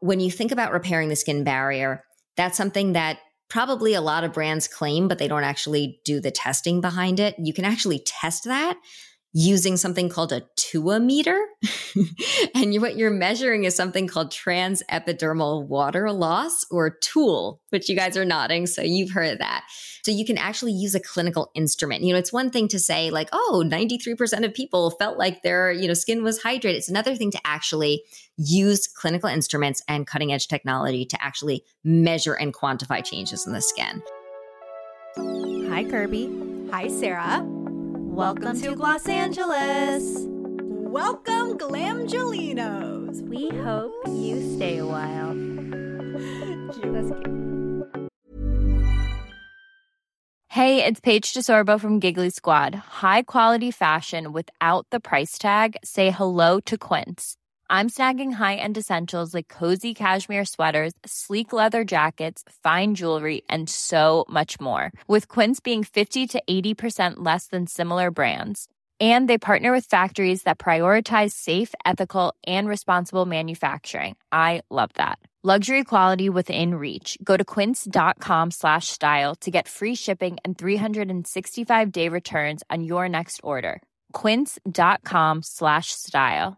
when you think about repairing the skin barrier, that's something that probably a lot of brands claim, but they don't actually do the testing behind it. You can actually test that using something called a TUA meter. And what you're measuring is something called transepidermal water loss, or TOOL, which you guys are nodding, so you've heard of that. So you can actually use a clinical instrument. It's one thing to say like, oh, 93% of people felt like their, skin was hydrated. It's another thing to actually use clinical instruments and cutting edge technology to actually measure and quantify changes in the skin. Hi, Kirby. Hi, Sarah. Welcome to Los Angeles. Welcome, Glamgelinos. We hope you stay a while. That's cute. Hey, it's Paige DeSorbo from Giggly Squad. High quality fashion without the price tag. Say hello to Quince. I'm snagging high-end essentials like cozy cashmere sweaters, sleek leather jackets, fine jewelry, and so much more. With Quince being 50 to 80% less than similar brands. And they partner with factories that prioritize safe, ethical, and responsible manufacturing. I love that. Luxury quality within reach. Go to quince.com/style to get free shipping and 365-day returns on your next order. Quince.com/style.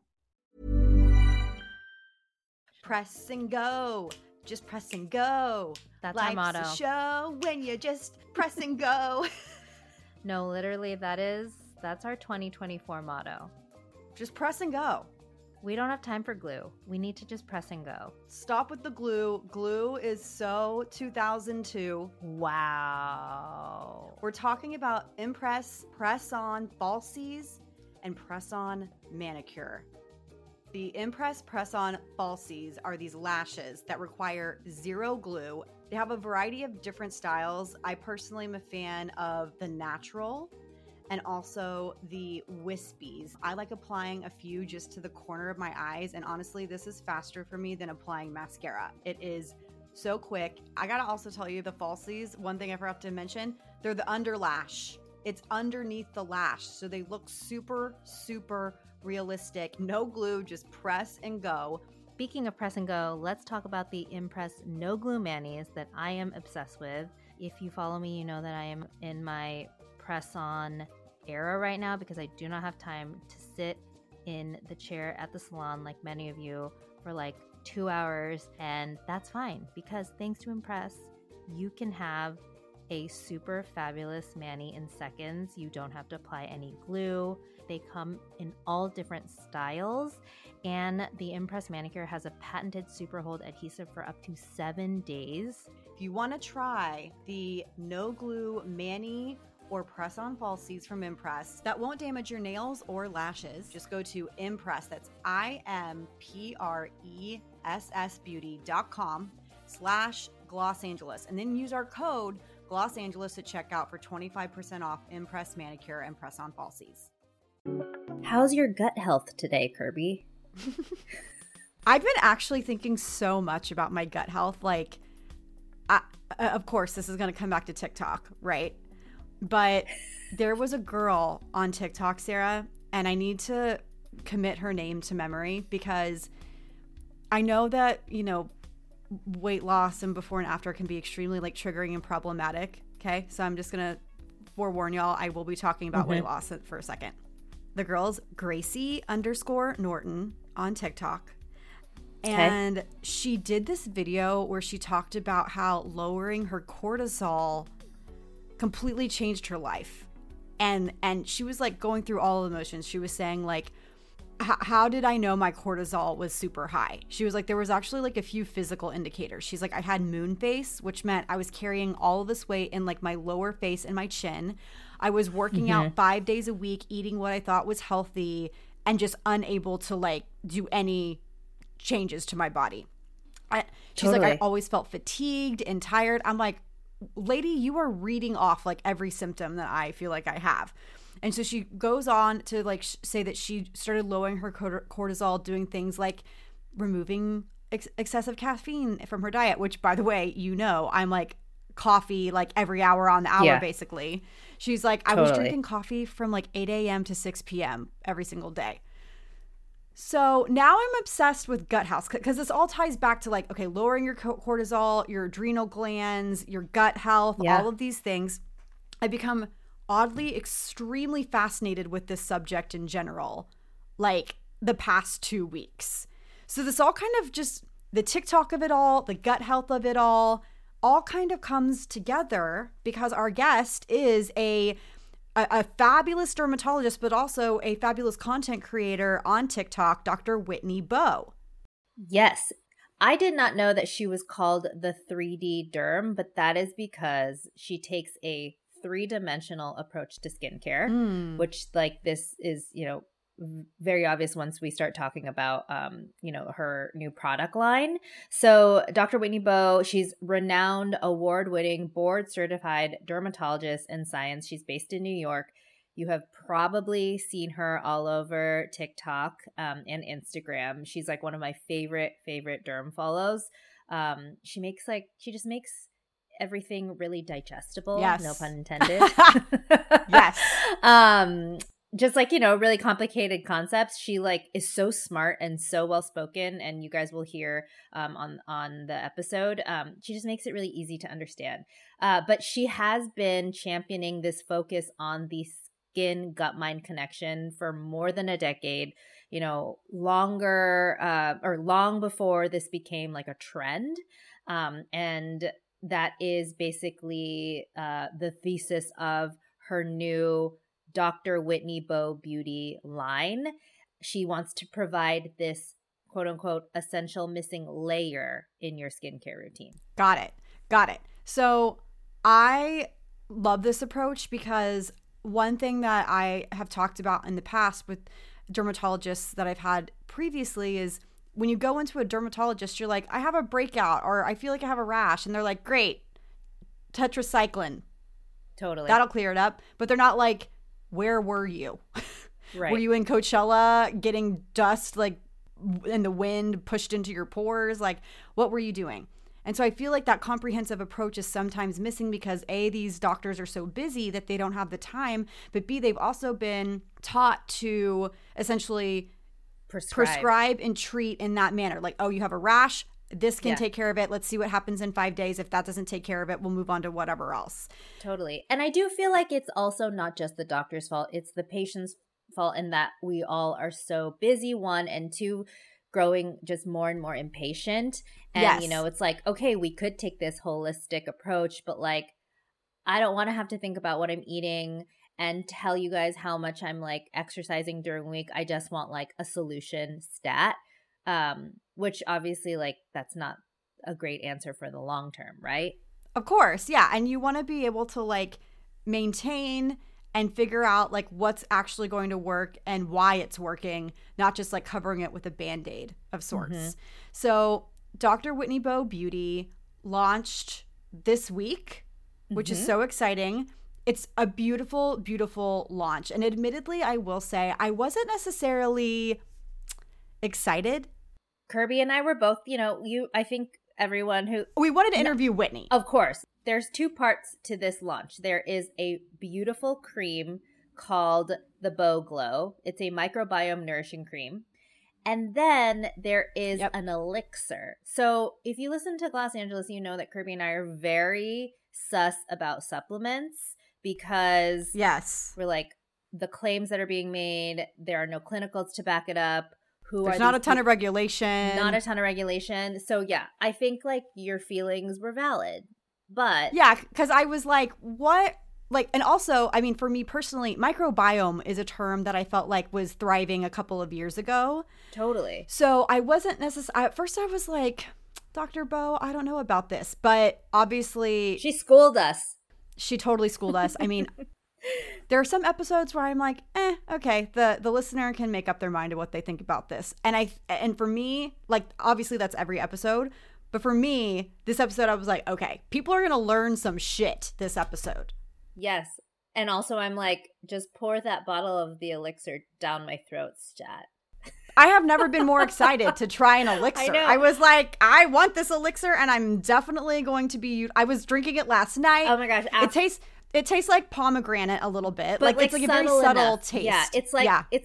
Press and go. Just press and go. That's Life's our motto. a show when you just press and go. No, literally, that's our 2024 motto. Just press and go. We don't have time for glue. We need to just press and go. Stop with the glue. Glue is so 2002. Wow. We're talking about Impress Press-On Falsies and Press-On Manicure. The Impress Press-On Falsies are these lashes that require zero glue. They have a variety of different styles. I personally am a fan of the natural and also the wispies. I like applying a few just to the corner of my eyes, and honestly, this is faster for me than applying mascara. It is so quick. I gotta also tell you, the falsies, one thing I forgot to mention, they're the underlash. It's underneath the lash, so they look super, super realistic. No glue, just press and go. Speaking of press and go, let's talk about the Impress No Glue Manis that I am obsessed with. If you follow me, you know that I am in my press-on era right now because I do not have time to sit in the chair at the salon like many of you for like 2 hours, and that's fine because thanks to Impress, you can have a super fabulous mani in seconds. You don't have to apply any glue. They come in all different styles, and the Impress Manicure has a patented super hold adhesive for up to 7 days. If you want to try the no glue mani or press-on falsies from Impress that won't damage your nails or lashes, just go to Impress. That's impressbeauty.com/Los Angeles, and then use our code Los Angeles at checkout for 25% off Impress Manicure and Press-On Falsies. How's your gut health today, Kirby? I've been actually thinking so much about my gut health. Like, of course, this is going to come back to TikTok, right? But there was a girl on TikTok, Sarah, and I need to commit her name to memory because I know that, weight loss and before and after can be extremely triggering and problematic. Okay. So I'm just going to forewarn y'all, I will be talking about weight loss for a second. The girl's Gracie_Norton on TikTok. And she did this video where she talked about how lowering her cortisol completely changed her life. And she was going through all the emotions. She was saying how did I know my cortisol was super high? She was like, there was actually a few physical indicators. She's like, I had moon face, which meant I was carrying all of this weight in my lower face and my chin. I was working out 5 days a week, eating what I thought was healthy, and just unable to do any changes to my body. She's like, I always felt fatigued and tired. I'm like, lady, you are reading off every symptom that I feel like I have. And so she goes on to say that she started lowering her cortisol, doing things like removing excessive caffeine from her diet, which, by the way, I'm coffee every hour on the hour, basically. She's like, I was drinking coffee from 8 a.m. to 6 p.m. every single day. So now I'm obsessed with gut health because this all ties back to like, okay, lowering your cortisol, your adrenal glands, your gut health, all of these things. I become oddly extremely fascinated with this subject in general, like the past 2 weeks. So this all kind of just the TikTok of it all, the gut health of it all kind of comes together because our guest is a fabulous dermatologist, but also a fabulous content creator on TikTok, Dr. Whitney Bowe. Yes. I did not know that she was called the 3D Derm, but that is because she takes a 3-dimensional approach to skincare, which like this is, very obvious once we start talking about, her new product line. So Dr. Whitney Bowe, she's renowned, award-winning, board-certified dermatologist in science. She's based in New York. You have probably seen her all over TikTok and Instagram. She's like one of my favorite derm follows. She just makes everything really digestible. Yes. No pun intended. Yes. Just like, really complicated concepts. She like is so smart and so well spoken, and you guys will hear on the episode. She just makes it really easy to understand. But she has been championing this focus on the skin gut mind connection for more than a decade. Longer or long before this became like a trend, and that is basically the thesis of her new Dr. Whitney Bowe Beauty line. She wants to provide this quote unquote essential missing layer in your skincare routine. Got it. So I love this approach because one thing that I have talked about in the past with dermatologists that I've had previously is when you go into a dermatologist, you're like, I have a breakout or I feel like I have a rash. And they're like, great, tetracycline. Totally. That'll clear it up. But they're not like, where were you? Right. Were you in Coachella getting dust like in the wind pushed into your pores? Like, what were you doing? And so I feel like that comprehensive approach is sometimes missing because A, these doctors are so busy that they don't have the time, but B, they've also been taught to essentially prescribe and treat in that manner. Like, oh, you have a rash, this can take care of it. Let's see what happens in 5 days. If that doesn't take care of it, we'll move on to whatever else. Totally. And I do feel like it's also not just the doctor's fault. It's the patient's fault in that we all are so busy, one, and two, growing just more and more impatient. And, it's like, okay, we could take this holistic approach, but like, I don't want to have to think about what I'm eating and tell you guys how much I'm like exercising during the week. I just want like a solution stat. Which obviously like that's not a great answer for the long term, right? Of course. Yeah. And you want to be able to like maintain and figure out like what's actually going to work and why it's working, not just like covering it with a Band-Aid of sorts. Mm-hmm. So Dr. Whitney Bowe Beauty launched this week, which is so exciting. It's a beautiful, beautiful launch. And admittedly, I will say I wasn't necessarily excited. Kirby and I were both, I think everyone who... We wanted to interview Whitney. Of course. There's 2 parts to this launch. There is a beautiful cream called the Bowe Glow. It's a microbiome nourishing cream. And then there is an elixir. So if you listen to Glass Angeles, you know that Kirby and I are very sus about supplements because we're like, the claims that are being made, there are no clinicals to back it up. There's not a ton of regulation. Not a ton of regulation. So yeah, I think like your feelings were valid. But yeah, because I was like, what? Like, and also, I mean, for me personally, microbiome is a term that I felt like was thriving a couple of years ago. Totally. So I wasn't necessarily, at first I was like, Dr. Bowe, I don't know about this. But obviously. She schooled us. She totally schooled us. I mean, there are some episodes where I'm like, okay, the listener can make up their mind of what they think about this. And for me, like, obviously that's every episode. But for me, this episode, I was like, okay, people are going to learn some shit this episode. Yes. And also I'm like, just pour that bottle of the elixir down my throat, stat. I have never been more excited to try an elixir. I was like, I want this elixir and I'm definitely going to be, I was drinking it last night. Oh my gosh. It tastes like pomegranate a little bit. But like it's like a very subtle taste. Yeah. It's like,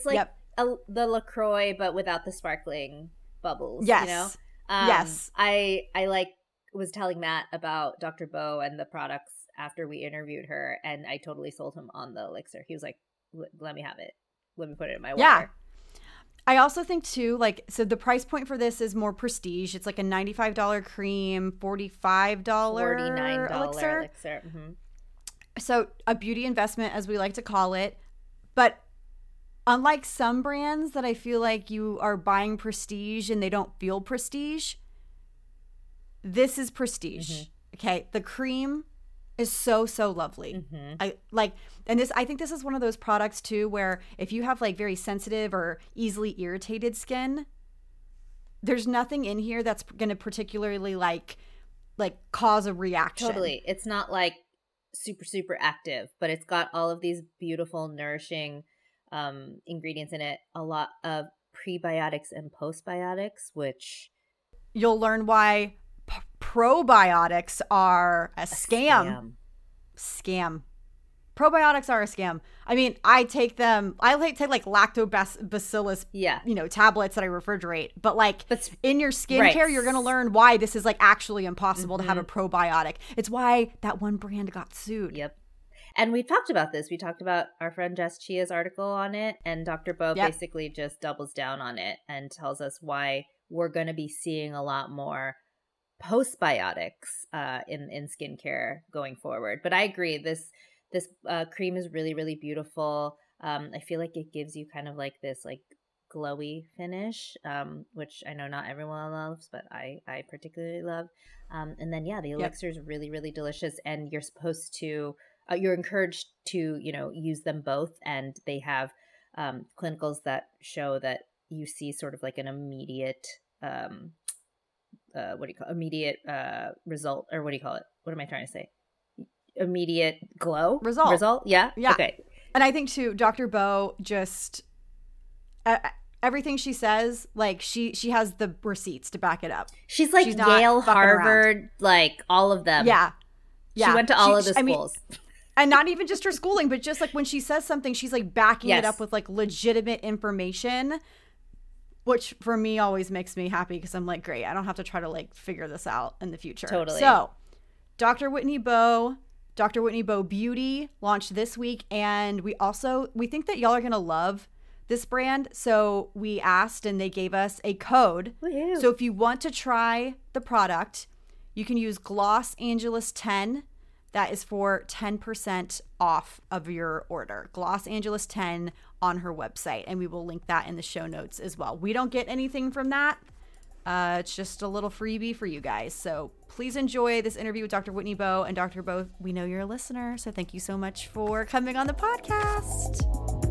the LaCroix, but without the sparkling bubbles. Yes. You know? Yes. I was telling Matt about Dr. Bo and the products after we interviewed her, and I totally sold him on the elixir. He was like, let me have it. Let me put it in my water. Yeah. I also think too, like, so the price point for this is more prestige. It's like a $95 cream, $45 $49 elixir. Mm-hmm. So a beauty investment, as we like to call it. But unlike some brands that I feel like you are buying prestige and they don't feel prestige, this is prestige. Mm-hmm. Okay. The cream is so lovely. Mm-hmm. I think this is one of those products too where if you have like very sensitive or easily irritated skin, there's nothing in here that's going to particularly like cause a reaction. Totally. It's not like super active, but it's got all of these beautiful nourishing ingredients in it, a lot of prebiotics and postbiotics, which you'll learn why probiotics are a scam. Probiotics are a scam. I mean, I take them. I take like lactobacillus, tablets that I refrigerate. But in your skincare, you're gonna learn why this is like actually impossible to have a probiotic. It's why that one brand got sued. Yep. And we talked about this. We talked about our friend Jess Chia's article on it, and Dr. Bo basically just doubles down on it and tells us why we're going to be seeing a lot more postbiotics in skincare going forward. But I agree, this cream is really beautiful. I feel like it gives you kind of like this like glowy finish, which I know not everyone loves, but I particularly love. And then the elixir is really delicious, and you're supposed to you're encouraged to use them both, and they have clinicals that show that you see sort of like an immediate immediate result, or what do you call it? What am I trying to say? Immediate glow result. Yeah. Okay. And I think too, Dr. Bo just everything she says, like she has the receipts to back it up. She's like Yale, Harvard, like all of them. Yeah. She went to all of the schools. And not even just her schooling, but just like when she says something, she's like backing it up with like legitimate information, which for me always makes me happy because I'm like, great, I don't have to try to like figure this out in the future. Totally. So Dr. Whitney Bo Beauty launched this week, and we think that y'all are going to love this brand. So we asked and they gave us a code. Woo-hoo. So if you want to try the product, you can use Gloss Angeles 10. That is for 10% off of your order. Gloss Angeles 10 on her website. And we will link that in the show notes as well. We don't get anything from that. It's just a little freebie for you guys. So please enjoy this interview with Dr. Whitney Bo. And Dr. Bo, we know you're a listener, so thank you so much for coming on the podcast.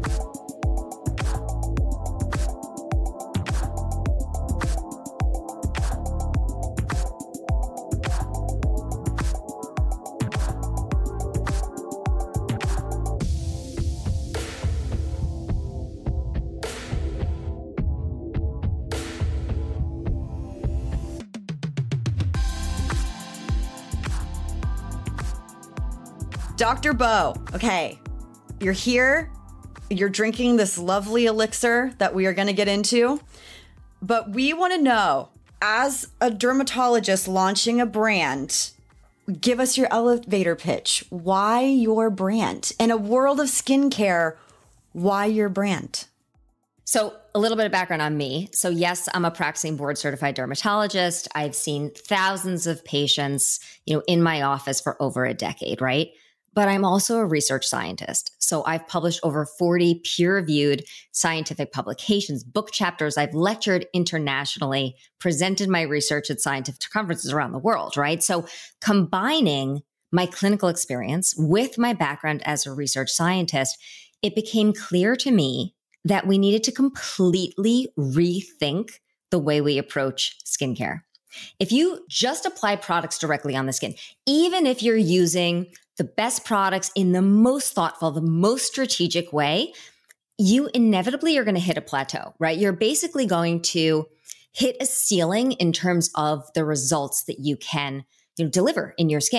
Dr. Bo, okay, you're here, you're drinking this lovely elixir that we are going to get into, but we want to know, as a dermatologist launching a brand, give us your elevator pitch. Why your brand? In a world of skincare, why your brand? So a little bit of background on me. So yes, I'm a practicing board certified dermatologist. I've seen thousands of patients, in my office for over a decade, right? But I'm also a research scientist. So I've published over 40 peer-reviewed scientific publications, book chapters. I've lectured internationally, presented my research at scientific conferences around the world, right? So combining my clinical experience with my background as a research scientist, it became clear to me that we needed to completely rethink the way we approach skincare. If you just apply products directly on the skin, even if you're using the best products in the most thoughtful, the most strategic way, you inevitably are going to hit a plateau, right? You're basically going to hit a ceiling in terms of the results that you can deliver in your skin.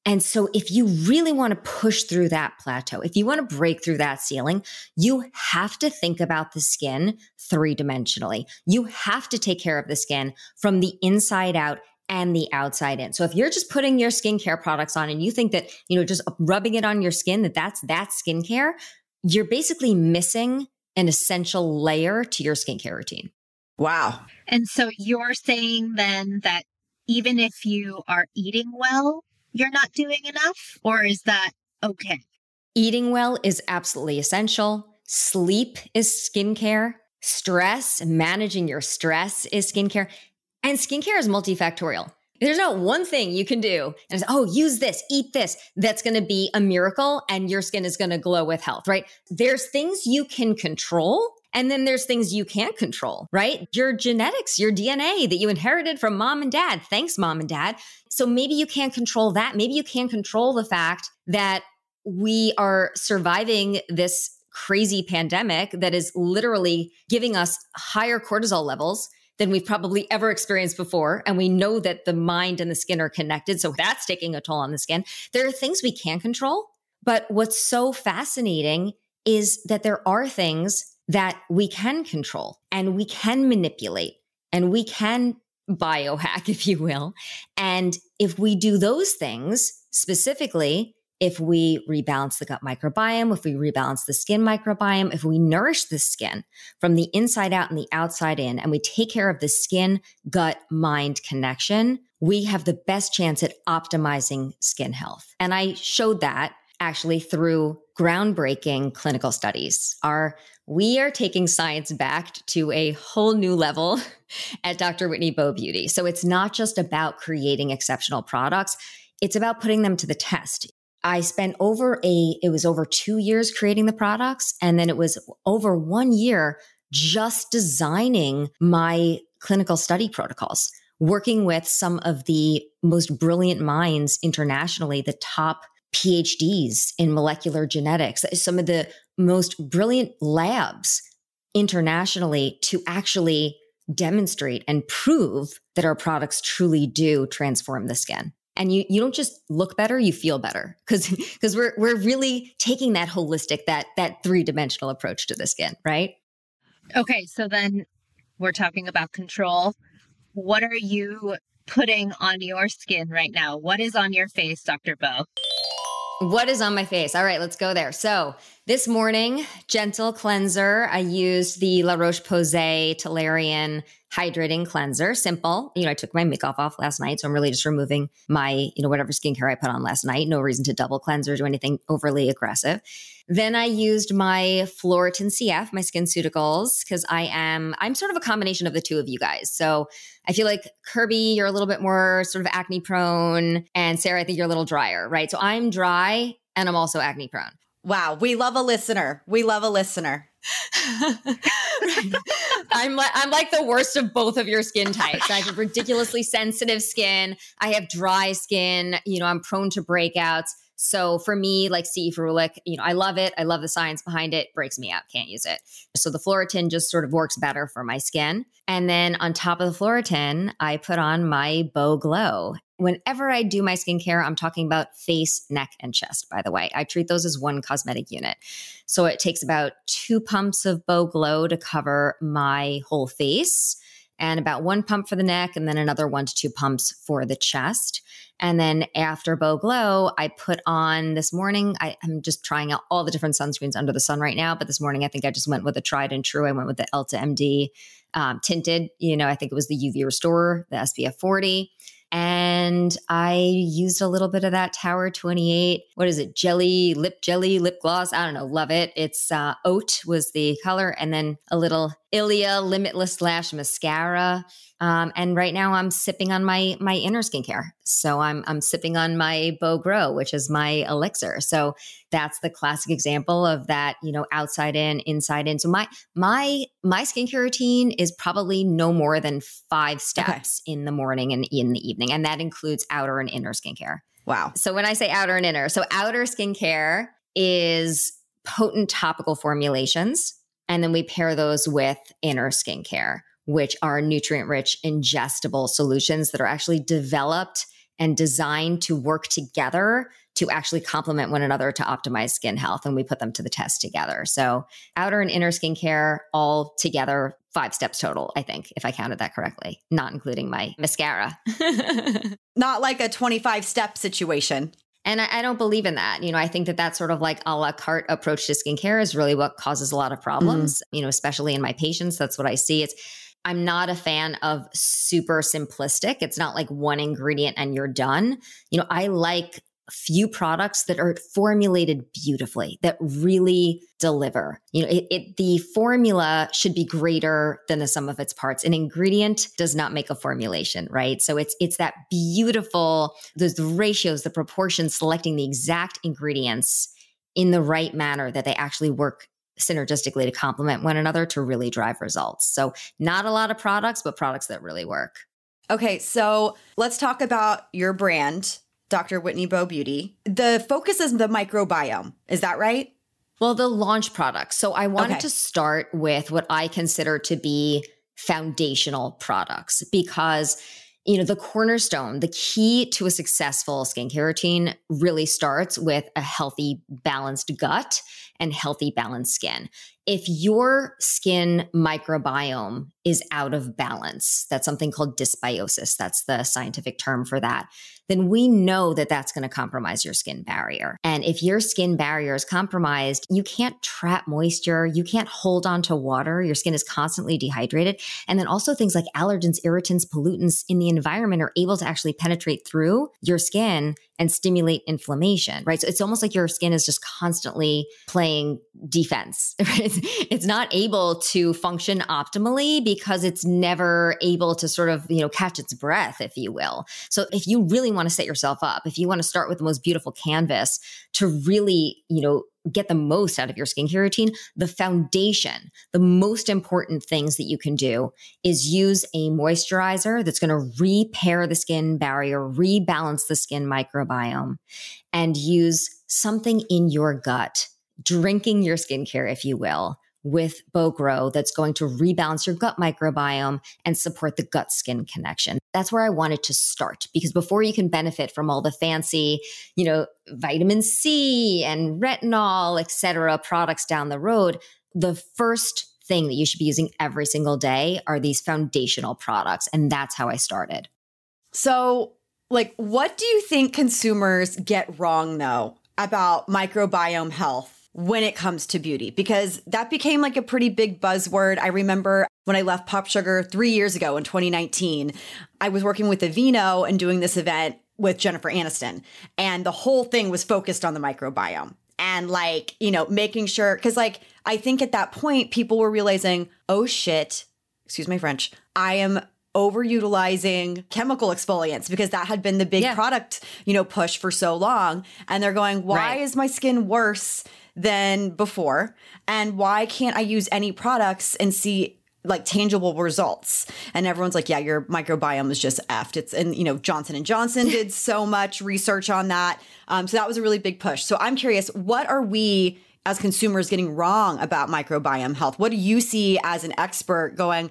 And so if you really want to push through that plateau, if you want to break through that ceiling, you have to think about the skin 3-dimensionally. You have to take care of the skin from the inside out and the outside in. So if you're just putting your skincare products on and you think that, just rubbing it on your skin, that's skincare, you're basically missing an essential layer to your skincare routine. Wow. And so you're saying then that even if you are eating well, you're not doing enough? Or is that okay? Eating well is absolutely essential. Sleep is skincare. Stress, managing your stress is skincare. And skincare is multifactorial. There's not one thing you can do and say, use this, eat this. That's going to be a miracle and your skin is going to glow with health, right? There's things you can control. And then there's things you can't control, right? Your genetics, your DNA that you inherited from mom and dad. Thanks, mom and dad. So maybe you can't control that. Maybe you can't control the fact that we are surviving this crazy pandemic that is literally giving us higher cortisol levels than we've probably ever experienced before. And we know that the mind and the skin are connected. So that's taking a toll on the skin. There are things we can't control. But what's so fascinating is that there are things that we can control and we can manipulate and we can biohack, if you will. And if we do those things, specifically, if we rebalance the gut microbiome, if we rebalance the skin microbiome, if we nourish the skin from the inside out and the outside in, and we take care of the skin, gut, mind connection, we have the best chance at optimizing skin health. And I showed that actually through groundbreaking clinical studies. We are taking science back to a whole new level at Dr. Whitney Bowe Beauty. So it's not just about creating exceptional products. It's about putting them to the test. I spent over 2 years creating the products. And then it was over 1 year just designing my clinical study protocols, working with some of the most brilliant minds internationally, the top PhDs in molecular genetics, some of the most brilliant labs internationally to actually demonstrate and prove that our products truly do transform the skin. And you don't just look better, you feel better because we're really taking that holistic, that 3-dimensional approach to the skin, right? Okay, so then we're talking about control. What are you putting on your skin right now? What is on your face, Dr. Bowe? What is on my face? All right, let's go there. So this morning, gentle cleanser. I used the La Roche-Posay Toleriane Hydrating Cleanser. Simple. I took my makeup off last night, so I'm really just removing my, whatever skincare I put on last night. No reason to double cleanse or do anything overly aggressive. Then I used my Phloretin CF, my SkinCeuticals, because I'm sort of a combination of the two of you guys. So I feel like Kirby, you're a little bit more sort of acne prone, and Sarah, I think you're a little drier, right? So I'm dry and I'm also acne prone. Wow. We love a listener. I'm like the worst of both of your skin types. I have ridiculously sensitive skin. I have dry skin. I'm prone to breakouts. So for me, like C. ferulic, I love it. I love the science behind it. Breaks me out. Can't use it. So the Phloretin just sort of works better for my skin. And then on top of the Phloretin, I put on my Bowe Glow. Whenever I do my skincare, I'm talking about face, neck, and chest, by the way. I treat those as one cosmetic unit. So it takes about 2 pumps of Bowe Glow to cover my whole face, and about 1 pump for the neck, and then another 1 to 2 pumps for the chest. And then after Bowe Glow, I put on this morning, I'm just trying out all the different sunscreens under the sun right now. But this morning, I think I just went with a tried and true. I went with the Elta MD tinted, I think it was the UV Restorer, the SPF 40. And I used a little bit of that Tower 28. What is it? Lip gloss. I don't know. Love it. It's oat was the color. And then a little Ilia Limitless Lash Mascara. And right now I'm sipping on my inner skincare. So I'm sipping on my Bowe Grow, which is my elixir. So that's the classic example of that, outside in, inside in. So my skincare routine is probably no more than 5 steps in the morning and in the evening. And that includes outer and inner skincare. Wow. So when I say outer and inner, so outer skincare is potent topical formulations. And then we pair those with inner skincare, which are nutrient-rich ingestible solutions that are actually developed and designed to work together to actually complement one another to optimize skin health. And we put them to the test together. So outer and inner skincare all together, 5 steps total, I think, if I counted that correctly, not including my mascara. Not like a 25-step situation. And I don't believe in that. I think that that's sort of like a la carte approach to skincare is really what causes a lot of problems, especially in my patients. That's what I see. I'm not a fan of super simplistic. It's not like one ingredient and you're done. I like few products that are formulated beautifully, that really deliver. The formula should be greater than the sum of its parts. An ingredient does not make a formulation, right? So it's that beautiful, the ratios, the proportions, selecting the exact ingredients in the right manner that they actually work synergistically to complement one another to really drive results. So not a lot of products, but products that really work. Okay, so let's talk about your brand, Dr. Whitney Bowe Beauty. The focus is the microbiome. Is that right? Well, the launch product. So I wanted to start with what I consider to be foundational products because, the cornerstone, the key to a successful skincare routine really starts with a healthy, balanced gut and healthy, balanced skin. If your skin microbiome is out of balance, that's something called dysbiosis. That's the scientific term for that. Then we know that that's going to compromise your skin barrier. And if your skin barrier is compromised, you can't trap moisture. You can't hold on to water. Your skin is constantly dehydrated. And then also things like allergens, irritants, pollutants in the environment are able to actually penetrate through your skin and stimulate inflammation, right? So it's almost like your skin is just constantly playing defense, right? It's not able to function optimally because it's never able to sort of, catch its breath, if you will. So if you really want to set yourself up, if you want to start with the most beautiful canvas to really, get the most out of your skincare routine, the foundation, the most important things that you can do is use a moisturizer that's going to repair the skin barrier, rebalance the skin microbiome, and use something in your gut, drinking your skincare, if you will, with Bowe Grow that's going to rebalance your gut microbiome and support the gut-skin connection. That's where I wanted to start because before you can benefit from all the fancy, vitamin C and retinol, et cetera, products down the road, the first thing that you should be using every single day are these foundational products. And that's how I started. So, what do you think consumers get wrong, though, about microbiome health when it comes to beauty? Because that became like a pretty big buzzword. I remember when I left Pop Sugar 3 years ago in 2019, I was working with Aveeno and doing this event with Jennifer Aniston. And the whole thing was focused on the microbiome and making sure, because I think at that point, people were realizing, oh shit, excuse my French, I am overutilizing chemical exfoliants because that had been the big product, push for so long. And they're going, why is my skin worse than before? And why can't I use any products and see tangible results? And everyone's like, yeah, your microbiome is just effed. And Johnson & Johnson did so much research on that. So that was a really big push. So I'm curious, what are we as consumers getting wrong about microbiome health? What do you see as an expert going,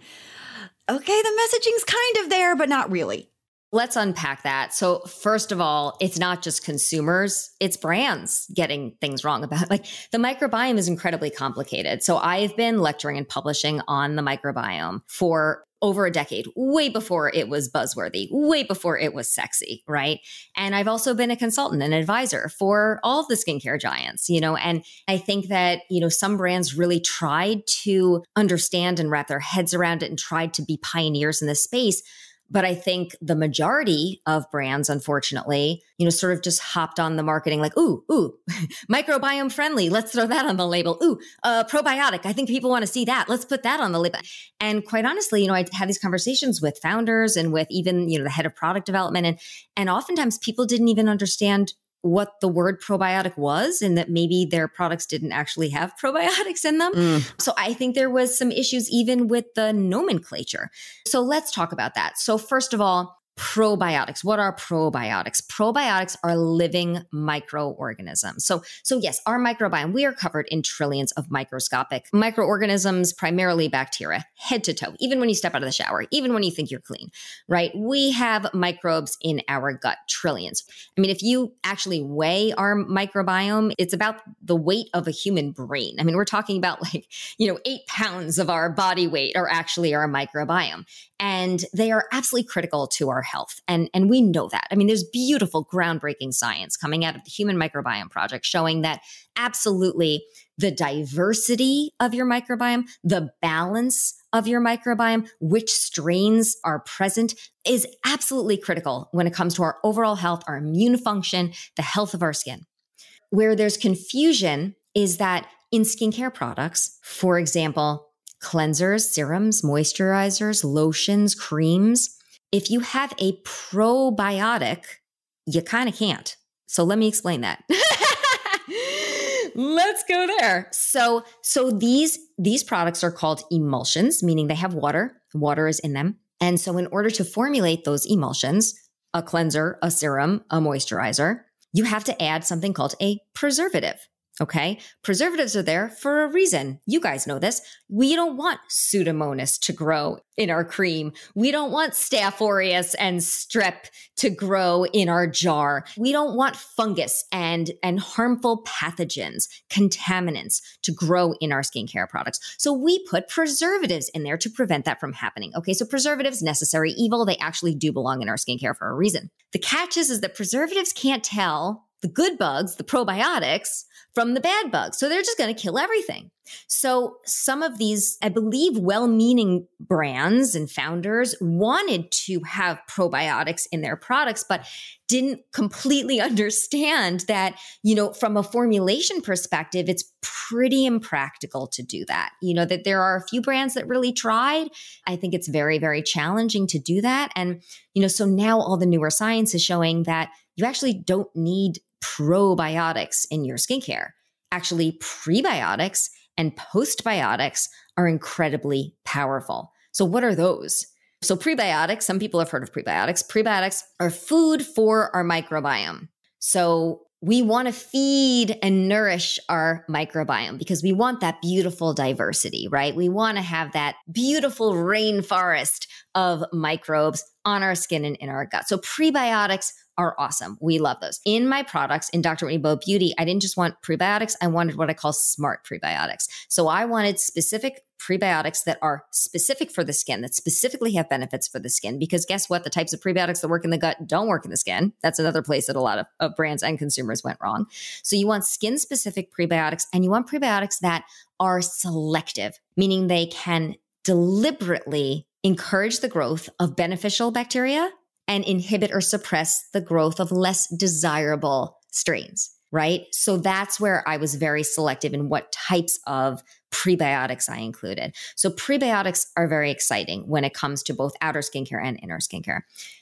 okay, the messaging's kind of there, but not really? Let's unpack that. So first of all, it's not just consumers, it's brands getting things wrong about it. The microbiome is incredibly complicated. So I've been lecturing and publishing on the microbiome for over a decade, way before it was buzzworthy, way before it was sexy, right? And I've also been a consultant and advisor for all of the skincare giants, and I think that, some brands really tried to understand and wrap their heads around it and tried to be pioneers in this space. But I think the majority of brands, unfortunately, sort of just hopped on the marketing ooh, microbiome friendly. Let's throw that on the label. Ooh, probiotic. I think people want to see that. Let's put that on the label. And quite honestly, I had these conversations with founders and with even, the head of product development. And oftentimes people didn't even understand what the word probiotic was and that maybe their products didn't actually have probiotics in them. So I think there was some issues even with the nomenclature. So let's talk about that. So first of all, Probiotics. What are probiotics? Probiotics are living microorganisms. So yes, our microbiome, we are covered in trillions of microscopic microorganisms, primarily bacteria, head to toe, even when you step out of the shower, even when you think you're clean, right? We have microbes in our gut, trillions. I mean, if you actually weigh our microbiome, it's about the weight of a human brain. I mean, we're talking about 8 pounds of our body weight are actually our microbiome. And they are absolutely critical to our health. And we know that. I mean, there's beautiful, groundbreaking science coming out of the Human Microbiome Project showing that absolutely the diversity of your microbiome, the balance of your microbiome, which strains are present is absolutely critical when it comes to our overall health, our immune function, the health of our skin. Where there's confusion is that in skincare products, for example, cleansers, serums, moisturizers, lotions, creams. If you have a probiotic, you kind of can't. So let me explain that. Let's go there. So these products are called emulsions, meaning they have water. Water is in them. And so in order to formulate those emulsions, a cleanser, a serum, a moisturizer, you have to add something called a preservative. Okay. Preservatives are there for a reason. You guys know this. We don't want Pseudomonas to grow in our cream. We don't want Staph aureus and strep to grow in our jar. We don't want fungus and harmful pathogens, contaminants to grow in our skincare products. So we put preservatives in there to prevent that from happening. Okay. So preservatives, necessary evil, they actually do belong in our skincare for a reason. The catch is that preservatives can't tell the good bugs, the probiotics, from the bad bugs. So they're just going to kill everything. So some of these, I believe, well-meaning brands and founders wanted to have probiotics in their products, but didn't completely understand that, from a formulation perspective, it's pretty impractical to do that. That there are a few brands that really tried. I think it's very, very challenging to do that. And, so now all the newer science is showing that you actually don't need probiotics in your skincare. Actually, prebiotics and postbiotics are incredibly powerful. So what are those? So prebiotics, some people have heard of prebiotics. Prebiotics are food for our microbiome. So we want to feed and nourish our microbiome because we want that beautiful diversity, right? We want to have that beautiful rainforest of microbes on our skin and in our gut. So prebiotics are awesome. We love those. In my products, in Dr. Whitney Bowe Beauty, I didn't just want prebiotics. I wanted what I call smart prebiotics. So I wanted specific prebiotics that are specific for the skin, that specifically have benefits for the skin. Because guess what? The types of prebiotics that work in the gut don't work in the skin. That's another place that a lot of brands and consumers went wrong. So you want skin-specific prebiotics, and you want prebiotics that are selective, meaning they can deliberately encourage the growth of beneficial bacteria and inhibit or suppress the growth of less desirable strains, right? So that's where I was very selective in what types of prebiotics I included. So prebiotics are very exciting when it comes to both outer skincare and inner skincare.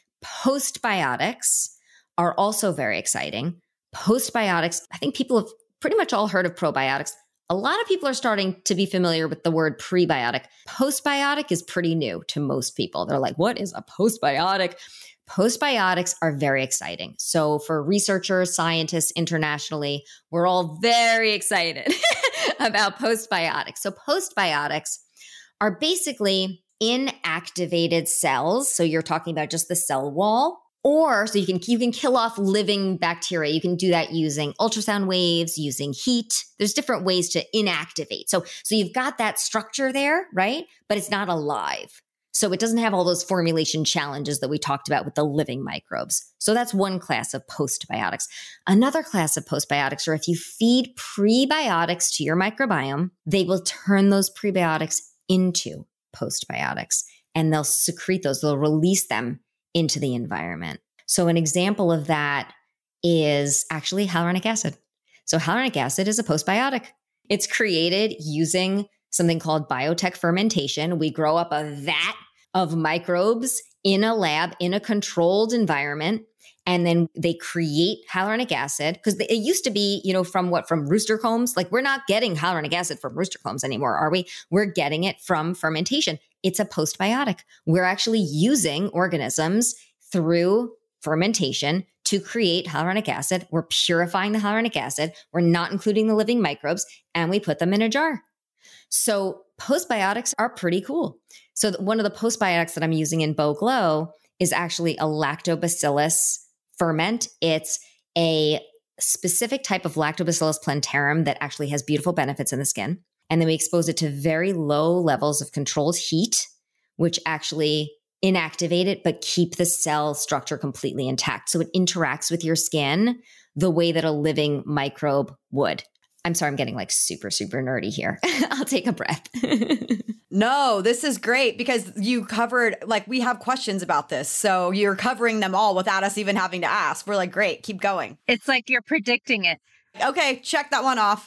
Postbiotics are also very exciting. Postbiotics, I think people have pretty much all heard of probiotics. A lot of people are starting to be familiar with the word prebiotic. Postbiotic is pretty new to most people. They're like, what is a postbiotic? Postbiotics are very exciting. So for researchers, scientists internationally, we're all very excited about postbiotics. So postbiotics are basically inactivated cells. So you're talking about just the cell wall. Or so you can kill off living bacteria. You can do that using ultrasound waves, using heat. There's different ways to inactivate. So you've got that structure there, right? But it's not alive. So it doesn't have all those formulation challenges that we talked about with the living microbes. So that's one class of postbiotics. Another class of postbiotics are if you feed prebiotics to your microbiome, they will turn those prebiotics into postbiotics and they'll secrete those, they'll release them into the environment. So an example of that is actually hyaluronic acid. So hyaluronic acid is a postbiotic. It's created using something called biotech fermentation. We grow up a vat of microbes in a lab, in a controlled environment, and then they create hyaluronic acid because it used to be, from rooster combs. Like we're not getting hyaluronic acid from rooster combs anymore, are we? We're getting it from fermentation. It's a postbiotic. We're actually using organisms through fermentation to create hyaluronic acid. We're purifying the hyaluronic acid. We're not including the living microbes, and we put them in a jar. So postbiotics are pretty cool. So one of the postbiotics that I'm using in Bow Glow is actually a lactobacillus ferment. It's a specific type of lactobacillus plantarum that actually has beautiful benefits in the skin. And then we expose it to very low levels of controlled heat, which actually inactivate it, but keep the cell structure completely intact. So it interacts with your skin the way that a living microbe would. I'm sorry, I'm getting like super, super nerdy here. I'll take a breath. No, this is great because you covered, like, we have questions about this. So you're covering them all without us even having to ask. We're like, great, keep going. It's like you're predicting it. Okay, check that one off.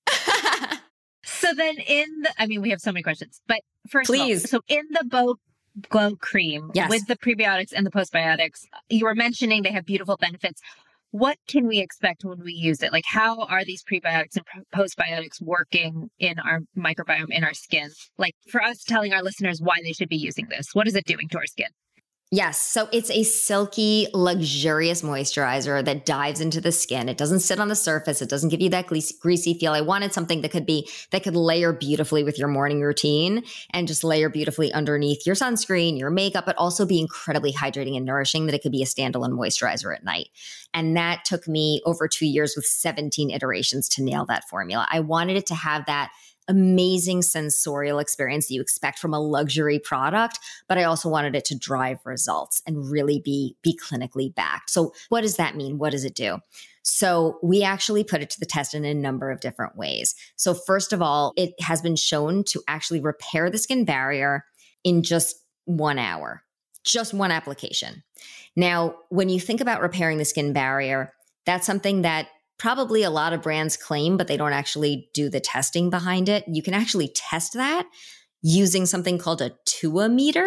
So then we have so many questions, but first Please. of all, so in the Bow Glow cream with the prebiotics and the postbiotics, you were mentioning they have beautiful benefits. What can we expect when we use it? Like, how are these prebiotics and postbiotics working in our microbiome, in our skin? Like, for us, telling our listeners why they should be using this. What is it doing to our skin? Yes. So it's a silky, luxurious moisturizer that dives into the skin. It doesn't sit on the surface. It doesn't give you that greasy feel. I wanted something that could layer beautifully with your morning routine and just layer beautifully underneath your sunscreen, your makeup, but also be incredibly hydrating and nourishing, that it could be a standalone moisturizer at night. And that took me over 2 years with 17 iterations to nail that formula. I wanted it to have that amazing sensorial experience that you expect from a luxury product, but I also wanted it to drive results and really be clinically backed. So what does that mean? What does it do? So we actually put it to the test in a number of different ways. So first of all, it has been shown to actually repair the skin barrier in just 1 hour, just one application. Now, when you think about repairing the skin barrier, that's something that probably a lot of brands claim, but they don't actually do the testing behind it. You can actually test that using something called a TUA meter.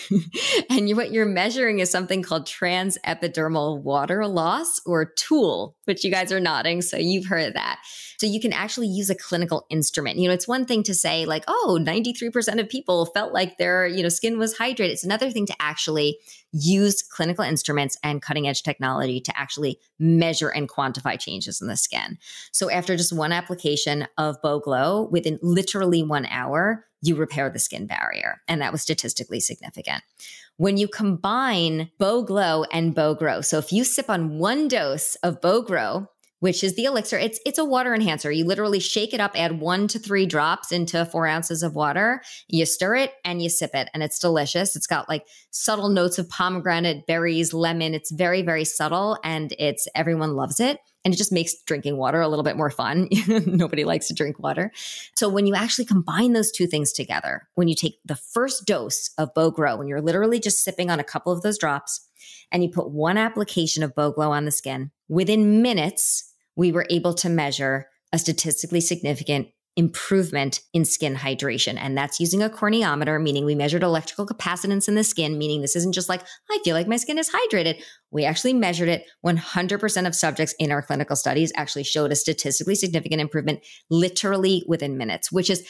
And what you're measuring is something called transepidermal water loss, or TOOL, which you guys are nodding, so you've heard of that. So you can actually use a clinical instrument. It's one thing to say like, oh, 93% of people felt like their, skin was hydrated. It's another thing to actually use clinical instruments and cutting edge technology to actually measure and quantify changes in the skin. So after just one application of Bow Glow, within literally 1 hour, you repair the skin barrier. And that was statistically significant. When you combine Bow Glow and Bow Grow, so if you sip on one dose of Bow Grow, which is the elixir, it's a water enhancer. You literally shake it up, add 1 to 3 drops into 4 ounces of water. You stir it and you sip it, and it's delicious. It's got like subtle notes of pomegranate, berries, lemon. It's very, very subtle, and everyone loves it. And it just makes drinking water a little bit more fun. Nobody likes to drink water. So when you actually combine those two things together, when you take the first dose of Bow Grow, when you're literally just sipping on a couple of those drops, and you put one application of Bow Glow on the skin, within minutes, we were able to measure a statistically significant improvement in skin hydration. And that's using a corneometer, meaning we measured electrical capacitance in the skin, meaning this isn't just like, I feel like my skin is hydrated. We actually measured it. 100% of subjects in our clinical studies actually showed a statistically significant improvement literally within minutes, which is,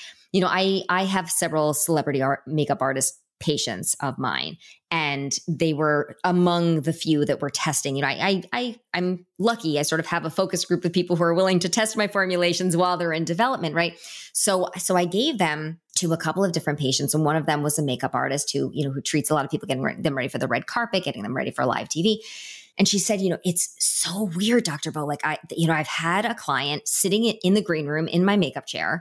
I have several celebrity makeup artists patients of mine, and they were among the few that were testing. I'm lucky. I sort of have a focus group of people who are willing to test my formulations while they're in development, right? So I gave them to a couple of different patients, and one of them was a makeup artist who treats a lot of people, getting them ready for the red carpet, getting them ready for live TV. And she said, it's so weird, Dr. Bow. Like I've had a client sitting in the green room in my makeup chair.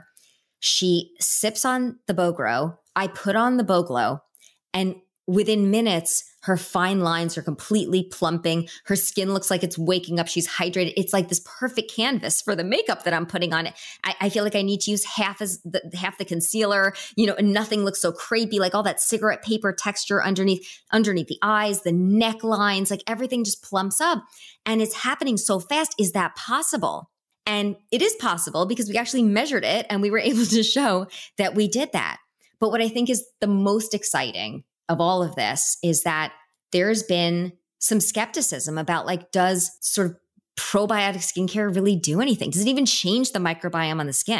She sips on the Bow Grow. I put on the Bow Glow. And within minutes, her fine lines are completely plumping. Her skin looks like it's waking up. She's hydrated. It's like this perfect canvas for the makeup that I'm putting on it. I feel like I need to use half the concealer, and nothing looks so crepey, like all that cigarette paper texture underneath the eyes, the necklines, like everything just plumps up. And it's happening so fast. Is that possible? And it is possible because we actually measured it and we were able to show that we did that. But what I think is the most exciting of all of this is that there's been some skepticism about does sort of probiotic skincare really do anything? Does it even change the microbiome on the skin?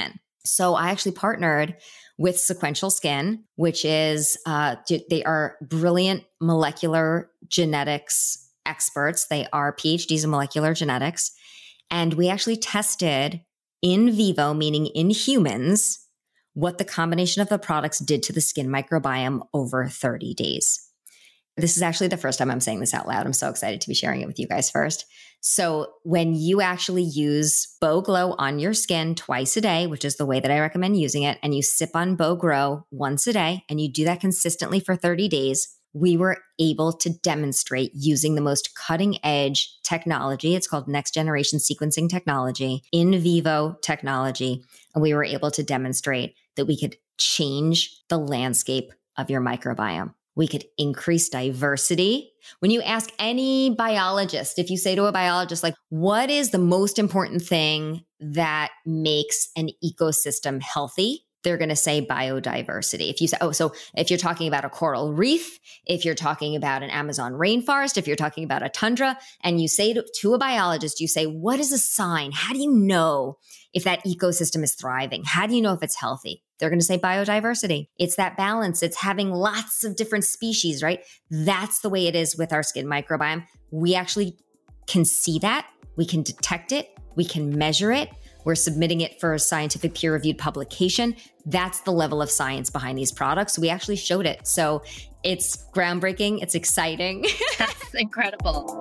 So I actually partnered with Sequential Skin, which is, they are brilliant molecular genetics experts. They are PhDs in molecular genetics. And we actually tested in vivo, meaning in humans, what the combination of the products did to the skin microbiome over 30 days. This is actually the first time I'm saying this out loud. I'm so excited to be sharing it with you guys first. So when you actually use Bow Glow on your skin twice a day, which is the way that I recommend using it, and you sip on Bow Grow once a day, and you do that consistently for 30 days, we were able to demonstrate using the most cutting edge technology. It's called next generation sequencing technology, in vivo technology. And we were able to demonstrate that we could change the landscape of your microbiome. We could increase diversity. When you ask any biologist, if you say to a biologist, like, what is the most important thing that makes an ecosystem healthy? They're going to say biodiversity. If you say, so if you're talking about a coral reef, if you're talking about an Amazon rainforest, if you're talking about a tundra, and you say to a biologist, you say, what is a sign? How do you know if that ecosystem is thriving? How do you know if it's healthy? They're going to say biodiversity. It's that balance. It's having lots of different species, right? That's the way it is with our skin microbiome. We actually can see that. We can detect it. We can measure it. We're submitting it for a scientific peer-reviewed publication. That's the level of science behind these products. We actually showed it. So it's groundbreaking. It's exciting. That's incredible.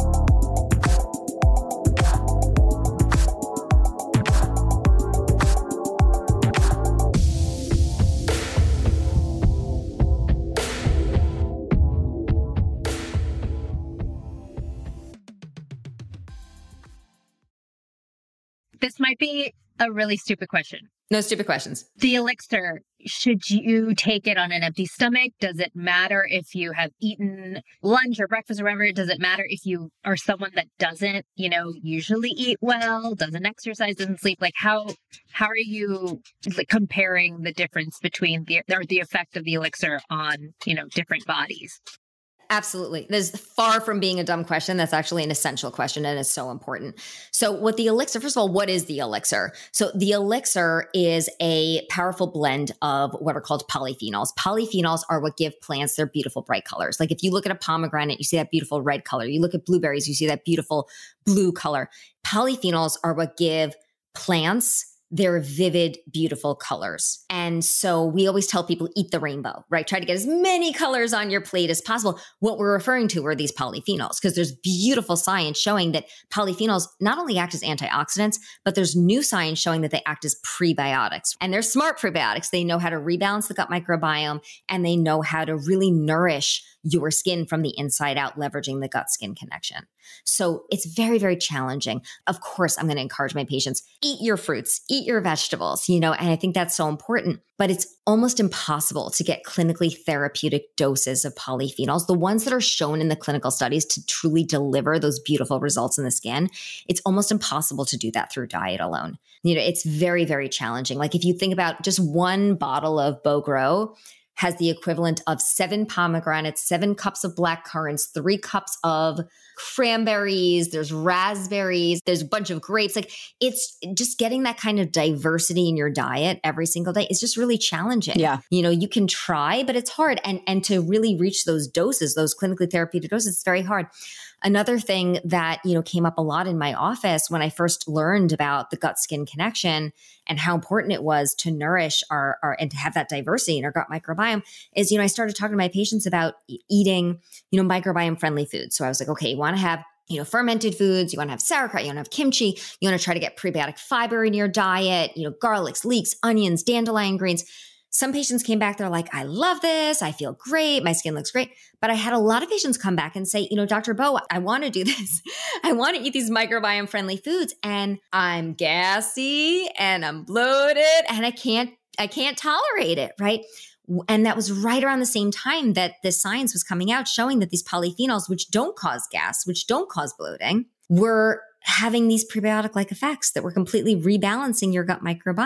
This might be a really stupid question. No stupid questions. The elixir, should you take it on an empty stomach? Does it matter if you have eaten lunch or breakfast or whatever? Does it matter if you are someone that doesn't, usually eat well, doesn't exercise, doesn't sleep? Like how are you comparing the difference between the effect of the elixir on, different bodies? Absolutely. There's far from being a dumb question. That's actually an essential question, and it's so important. So what the elixir, first of all, what is the elixir? So the elixir is a powerful blend of what are called polyphenols. Polyphenols are what give plants their beautiful bright colors. Like if you look at a pomegranate, you see that beautiful red color. You look at blueberries, you see that beautiful blue color. Polyphenols are what give plants their vivid, beautiful colors. And so we always tell people, eat the rainbow, right? Try to get as many colors on your plate as possible. What we're referring to are these polyphenols, because there's beautiful science showing that polyphenols not only act as antioxidants, but there's new science showing that they act as prebiotics. And they're smart prebiotics. They know how to rebalance the gut microbiome, and they know how to really nourish your skin from the inside out, leveraging the gut-skin connection. So it's very, very challenging. Of course, I'm going to encourage my patients, eat your fruits, eat your vegetables, and I think that's so important. But it's almost impossible to get clinically therapeutic doses of polyphenols, the ones that are shown in the clinical studies to truly deliver those beautiful results in the skin. It's almost impossible to do that through diet alone. It's very, very challenging. Like if you think about just one bottle of Bow Grow has the equivalent of 7 pomegranates, 7 cups of black currants, 3 cups of cranberries, there's raspberries, there's a bunch of grapes. Like it's just getting that kind of diversity in your diet every single day is just really challenging. Yeah. You can try, but it's hard. And to really reach those doses, those clinically therapeutic doses, it's very hard. Another thing that, came up a lot in my office when I first learned about the gut-skin connection and how important it was to nourish our and to have that diversity in our gut microbiome is, I started talking to my patients about eating, microbiome-friendly foods. So I was like, okay, you want to have fermented foods, you want to have sauerkraut, you want to have kimchi, you want to try to get prebiotic fiber in your diet, garlics, leeks, onions, dandelion greens. Some patients came back, they're like, I love this. I feel great. My skin looks great. But I had a lot of patients come back and say, Dr. Bow, I want to do this. I want to eat these microbiome friendly foods, and I'm gassy and I'm bloated and I can't tolerate it. Right. And that was right around the same time that the science was coming out showing that these polyphenols, which don't cause gas, which don't cause bloating, were having these prebiotic-like effects that were completely rebalancing your gut microbiome.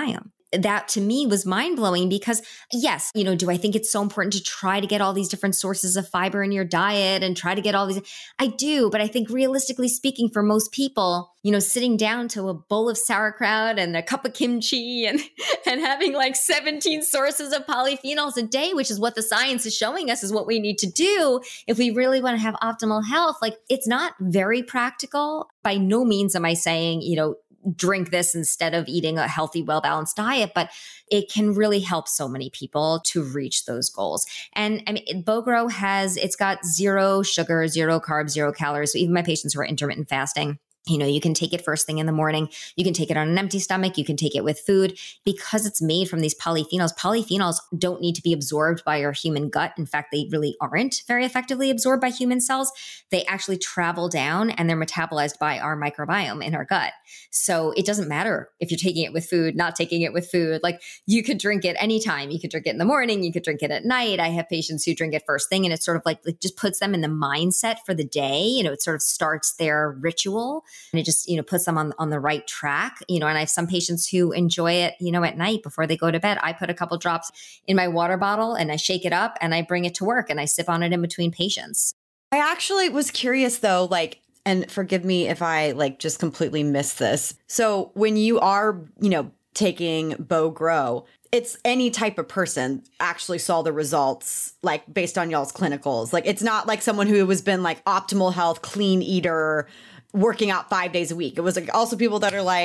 that to me was mind blowing because yes, do I think it's so important to try to get all these different sources of fiber in your diet and try to get all these? I do, but I think realistically speaking, for most people, sitting down to a bowl of sauerkraut and a cup of kimchi and having like 17 sources of polyphenols a day, which is what the science is showing us is what we need to do if we really want to have optimal health. Like, it's not very practical. By no means am I saying, drink this instead of eating a healthy, well-balanced diet, but it can really help so many people to reach those goals. And I mean, BoGrow it's got 0 sugar, 0 carbs, 0 calories. So even my patients who are intermittent fasting, you can take it first thing in the morning. You can take it on an empty stomach. You can take it with food because it's made from these polyphenols. Polyphenols don't need to be absorbed by our human gut. In fact, they really aren't very effectively absorbed by human cells. They actually travel down and they're metabolized by our microbiome in our gut. So it doesn't matter if you're taking it with food, not taking it with food. Like, you could drink it anytime. You could drink it in the morning. You could drink it at night. I have patients who drink it first thing, and it's sort of like it just puts them in the mindset for the day. It sort of starts their ritual. And it just, puts them on the right track, and I have some patients who enjoy it, at night before they go to bed. I put a couple drops in my water bottle and I shake it up and I bring it to work and I sip on it in between patients. I actually was curious though, and forgive me if I just completely missed this. So when you are, taking BoGrow, it's any type of person actually saw the results, based on y'all's clinicals. It's not like someone who has been optimal health, clean eater, working out 5 days a week. It was also people that are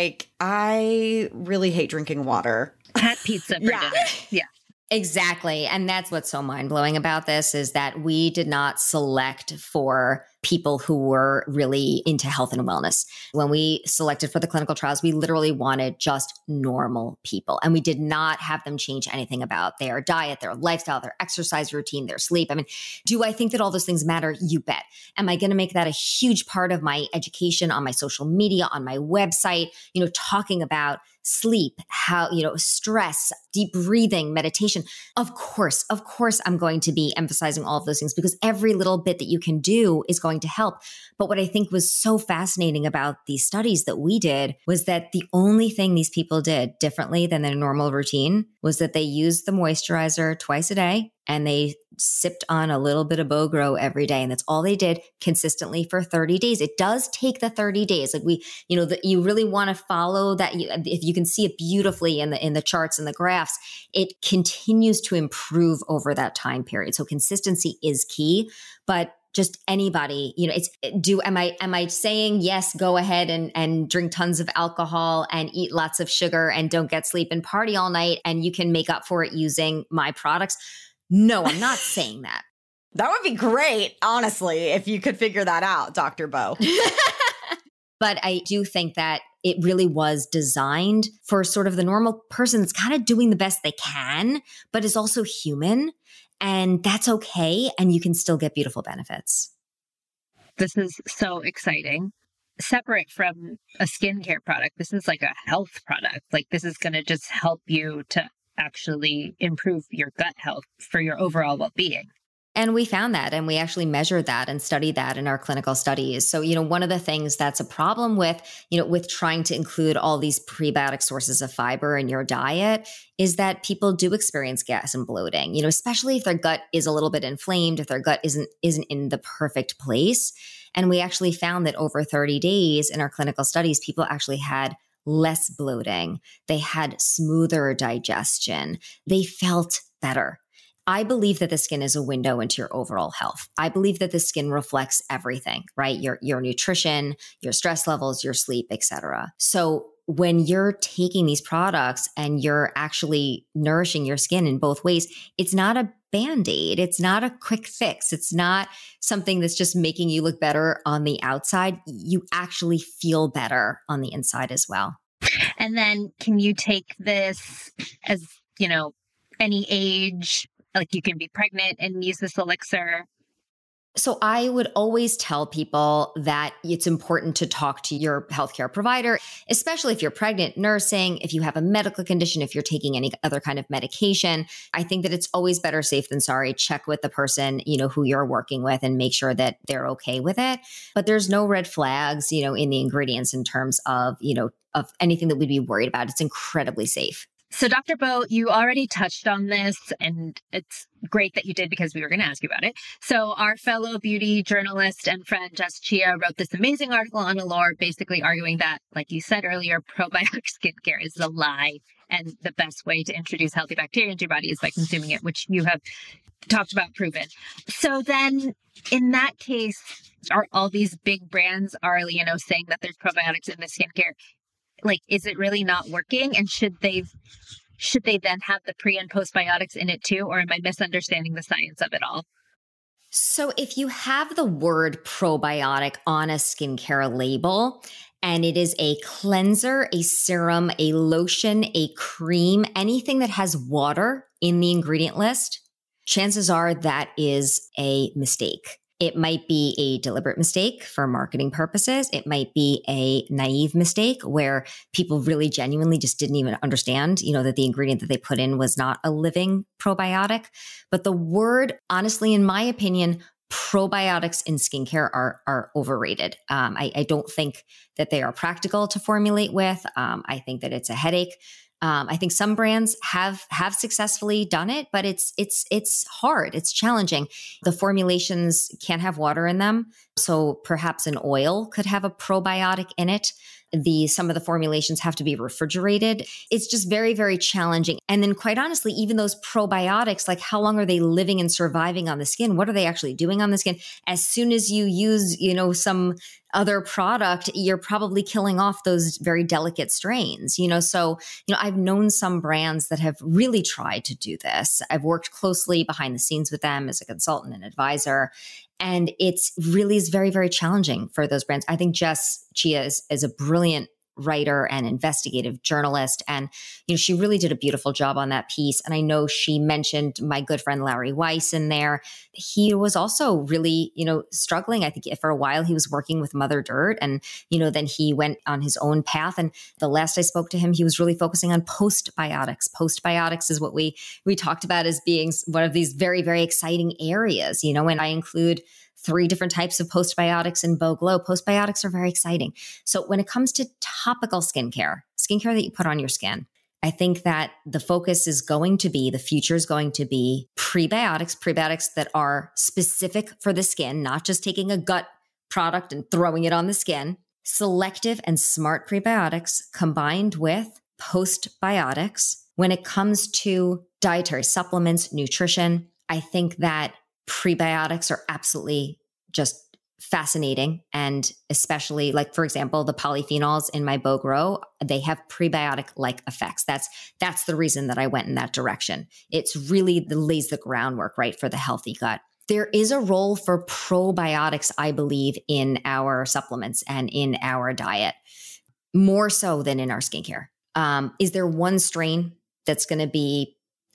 I really hate drinking water. Had pizza for dinner. Yeah. Exactly. And that's what's so mind-blowing about this is that we did not select for people who were really into health and wellness. When we selected for the clinical trials, we literally wanted just normal people. And we did not have them change anything about their diet, their lifestyle, their exercise routine, their sleep. I mean, do I think that all those things matter? You bet. Am I going to make that a huge part of my education on my social media, on my website, talking about sleep, how, stress, deep breathing, meditation? Of course, I'm going to be emphasizing all of those things because every little bit that you can do is going to help. But what I think was so fascinating about these studies that we did was that the only thing these people did differently than their normal routine was that they used the moisturizer twice a day and they sipped on a little bit of BoGrow every day. And that's all they did consistently for 30 days. It does take the 30 days. You really want to follow that. If you can see it beautifully in the charts and the graphs, it continues to improve over that time period. So consistency is key, but just anybody, am I saying, yes, go ahead and drink tons of alcohol and eat lots of sugar and don't get sleep and party all night and you can make up for it using my products? No, I'm not saying that. That would be great, honestly, if you could figure that out, Dr. Bo. But I do think that it really was designed for sort of the normal person that's kind of doing the best they can, but is also human. And that's okay. And you can still get beautiful benefits. This is so exciting. Separate from a skincare product, this is like a health product. This is going to just help you to actually improve your gut health for your overall well-being. And we found that, and we actually measured that and studied that in our clinical studies. So, one of the things that's a problem with trying to include all these prebiotic sources of fiber in your diet is that people do experience gas and bloating, especially if their gut is a little bit inflamed, if their gut isn't in the perfect place. And we actually found that over 30 days in our clinical studies, people actually had less bloating. They had smoother digestion. They felt better. I believe that the skin is a window into your overall health. I believe that the skin reflects everything, right? Your nutrition, your stress levels, your sleep, etc. So when you're taking these products and you're actually nourishing your skin in both ways, it's not a Band-Aid. It's not a quick fix. It's not something that's just making you look better on the outside. You actually feel better on the inside as well. And then can you take this as, any age? You can be pregnant and use this elixir? So I would always tell people that it's important to talk to your healthcare provider, especially if you're pregnant, nursing, if you have a medical condition, if you're taking any other kind of medication. I think that it's always better safe than sorry. Check with the person, who you're working with and make sure that they're okay with it. But there's no red flags, in the ingredients in terms of, of anything that we'd be worried about. It's incredibly safe. So Dr. Bowe, you already touched on this, and it's great that you did because we were going to ask you about it. So our fellow beauty journalist and friend Jess Chia wrote this amazing article on Allure, basically arguing that, like you said earlier, probiotic skincare is a lie. And the best way to introduce healthy bacteria into your body is by consuming it, which you have talked about, proven. So then in that case, are all these big brands are, saying that there's probiotics in the skincare? Like, is it really not working? And should they then have the pre and postbiotics in it too? Or am I misunderstanding the science of it all? So if you have the word probiotic on a skincare label, and it is a cleanser, a serum, a lotion, a cream, anything that has water in the ingredient list, chances are that is a mistake. It might be a deliberate mistake for marketing purposes. It might be a naive mistake where people really genuinely just didn't even understand, that the ingredient that they put in was not a living probiotic. But the word, honestly, in my opinion, probiotics in skincare are overrated. I don't think that they are practical to formulate with. I think that it's a headache. I think some brands have successfully done it, but it's hard. It's challenging. The formulations can't have water in them. So perhaps an oil could have a probiotic in it. Some of the formulations have to be refrigerated. It's just very, very challenging. And then quite honestly, even those probiotics, like how long are they living and surviving on the skin? What are they actually doing on the skin? As soon as you use, some other product, you're probably killing off those very delicate strains, So, I've known some brands that have really tried to do this. I've worked closely behind the scenes with them as a consultant and advisor. And it's really is very, very challenging for those brands. I think Jess Chia is a brilliant writer and investigative journalist. And, she really did a beautiful job on that piece. And I know she mentioned my good friend Larry Weiss in there. He was also really, struggling. I think for a while he was working with Mother Dirt and, then he went on his own path. And the last I spoke to him, he was really focusing on postbiotics. Postbiotics is what we talked about as being one of these very, very exciting areas, and I include 3 different types of postbiotics in Bow Glow. Postbiotics are very exciting. So when it comes to topical skincare that you put on your skin, I think that the focus is going to be, the future is going to be prebiotics that are specific for the skin, not just taking a gut product and throwing it on the skin. Selective and smart prebiotics combined with postbiotics. When it comes to dietary supplements, nutrition, I think that prebiotics are absolutely just fascinating. And especially like, for example, the polyphenols in my Bow Glow, they have prebiotic-like effects. That's the reason that I went in that direction. It's really lays the groundwork, right, for the healthy gut. There is a role for probiotics, I believe, in our supplements and in our diet, more so than in our skincare. Is there one strain that's going to be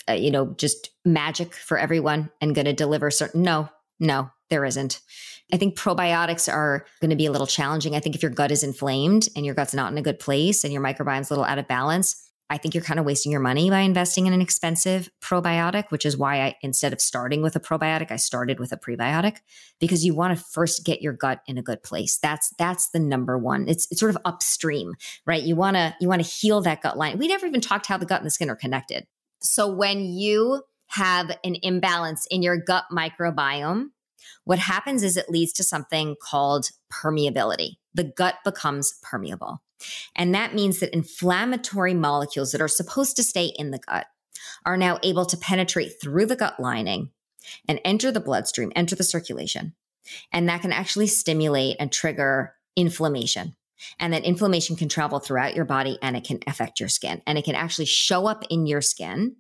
just magic for everyone and going to deliver certain? No, there isn't. I think probiotics are going to be a little challenging. I think if your gut is inflamed and your gut's not in a good place and your microbiome's a little out of balance, I think you're kind of wasting your money by investing in an expensive probiotic, which is why instead of starting with a probiotic, I started with a prebiotic, because you want to first get your gut in a good place. That's the number one. It's sort of upstream, right? You want to heal that gut line. We never even talked how the gut and the skin are connected. So when you have an imbalance in your gut microbiome, what happens is it leads to something called permeability. The gut becomes permeable. And that means that inflammatory molecules that are supposed to stay in the gut are now able to penetrate through the gut lining and enter the bloodstream, enter the circulation. And that can actually stimulate and trigger inflammation. And that inflammation can travel throughout your body and it can affect your skin. And it can actually show up in your skin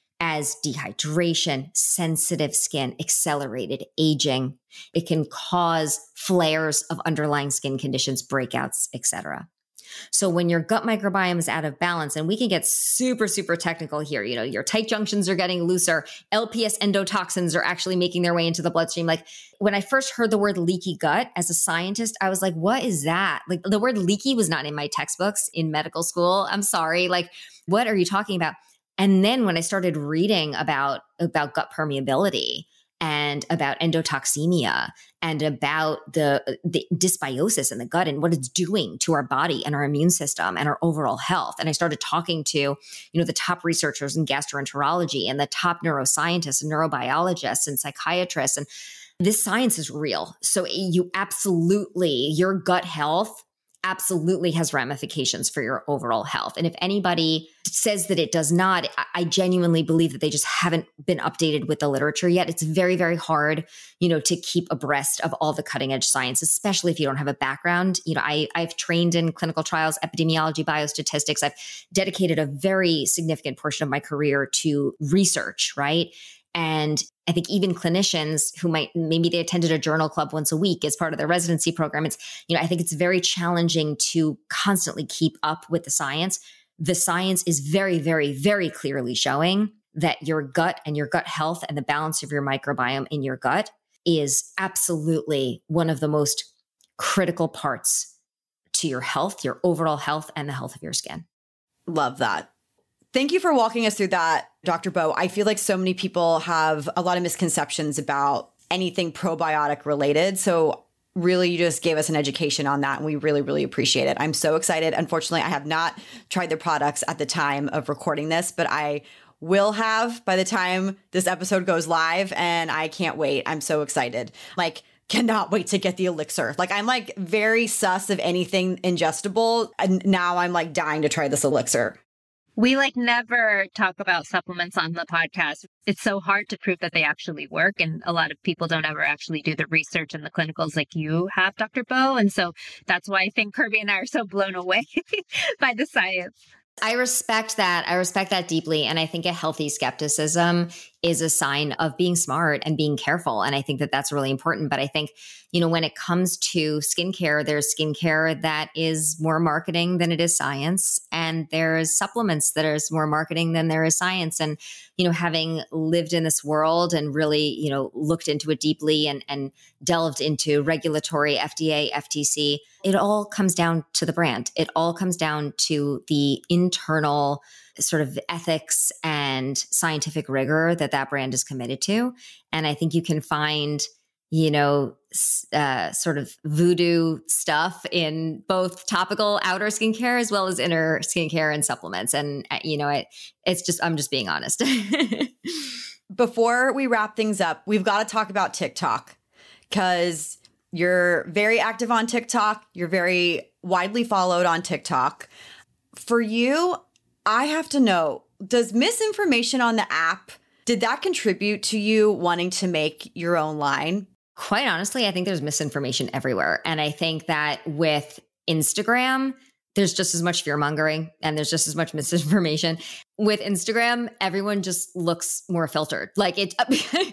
as dehydration, sensitive skin, accelerated aging. It can cause flares of underlying skin conditions, breakouts, etc. So when your gut microbiome is out of balance, and we can get super, super technical here, your tight junctions are getting looser, LPS endotoxins are actually making their way into the bloodstream. Like when I first heard the word leaky gut as a scientist, I was like, what is that? Like the word leaky was not in my textbooks in medical school. I'm sorry. Like, what are you talking about? And then when I started reading about gut permeability, and about endotoxemia and about the dysbiosis in the gut and what it's doing to our body and our immune system and our overall health. And I started talking to, the top researchers in gastroenterology and the top neuroscientists and neurobiologists and psychiatrists. And this science is real. So your gut health absolutely has ramifications for your overall health. And if anybody says that it does not, I genuinely believe that they just haven't been updated with the literature yet. It's very, very hard, to keep abreast of all the cutting edge science, especially if you don't have a background. I've trained in clinical trials, epidemiology, biostatistics. I've dedicated a very significant portion of my career to research, right? And I think even clinicians who maybe they attended a journal club once a week as part of their residency program. I think it's very challenging to constantly keep up with the science. The science is very, very, very clearly showing that your gut and your gut health and the balance of your microbiome in your gut is absolutely one of the most critical parts to your health, your overall health, and the health of your skin. Love that. Thank you for walking us through that, Dr. Bowe. I feel like so many people have a lot of misconceptions about anything probiotic related. So really, you just gave us an education on that, and we really, really appreciate it. I'm so excited. Unfortunately, I have not tried the products at the time of recording this, but I will have by the time this episode goes live, and I can't wait. I'm so excited. Cannot wait to get the elixir. I'm very sus of anything ingestible, and now I'm dying to try this elixir. We never talk about supplements on the podcast. It's so hard to prove that they actually work. And a lot of people don't ever actually do the research and the clinicals like you have, Dr. Bowe. And so that's why I think Kirby and I are so blown away by the science. I respect that. I respect that deeply. And I think a healthy skepticism is a sign of being smart and being careful. And I think that that's really important. But I think, when it comes to skincare, there's skincare that is more marketing than it is science. And there's supplements that are more marketing than there is science. And, having lived in this world and really, looked into it deeply and delved into regulatory FDA, FTC, it all comes down to the brand. It all comes down to the internal sort of ethics and scientific rigor that brand is committed to. And I think you can find, sort of voodoo stuff in both topical outer skincare as well as inner skincare and supplements. And, it's just, I'm just being honest. Before we wrap things up, we've got to talk about TikTok, because you're very active on TikTok. You're very widely followed on TikTok. For you, I have to know, does misinformation on the app, did that contribute to you wanting to make your own line? Quite honestly, I think there's misinformation everywhere. And I think that with Instagram, there's just as much fear mongering and there's just as much misinformation. With Instagram, everyone just looks more filtered. On TikTok,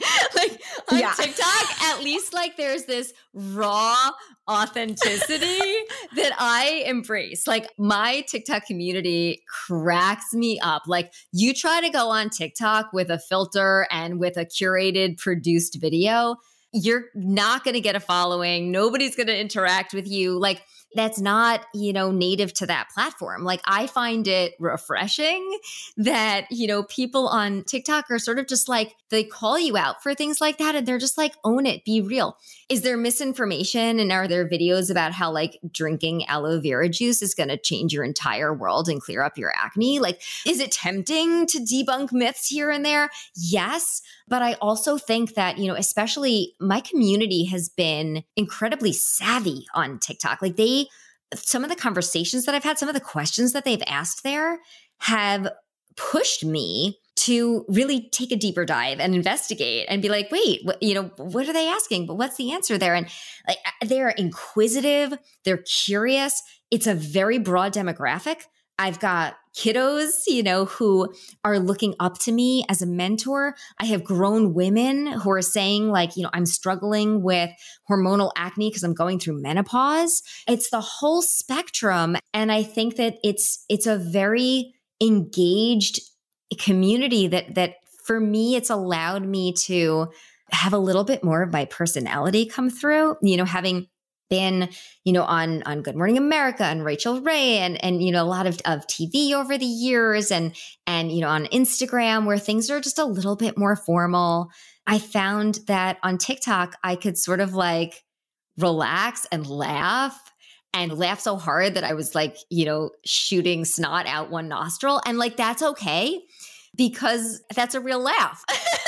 at least there's this raw authenticity that I embrace. My TikTok community cracks me up. You try to go on TikTok with a filter and with a curated, produced video, you're not going to get a following. Nobody's going to interact with you. That's not, native to that platform. I find it refreshing that, people on TikTok are sort of just they call you out for things like that. And they're just own it, be real. Is there misinformation? And are there videos about how drinking aloe vera juice is going to change your entire world and clear up your acne? Is it tempting to debunk myths here and there? Yes. But I also think that, especially my community has been incredibly savvy on TikTok. Some of the conversations that I've had, some of the questions that they've asked there have pushed me to really take a deeper dive and investigate and be wait, what are they asking? But what's the answer there? And they're inquisitive, they're curious. It's a very broad demographic. I've got kiddos, who are looking up to me as a mentor. I have grown women who are saying I'm struggling with hormonal acne because I'm going through menopause. It's the whole spectrum. And I think that it's a very engaged community that for me, it's allowed me to have a little bit more of my personality come through, having been, on Good Morning America and Rachel Ray and a lot of TV over the years and on Instagram where things are just a little bit more formal. I found that on TikTok, I could sort of like relax and laugh so hard that I was like, shooting snot out one nostril. And like, that's okay because that's a real laugh.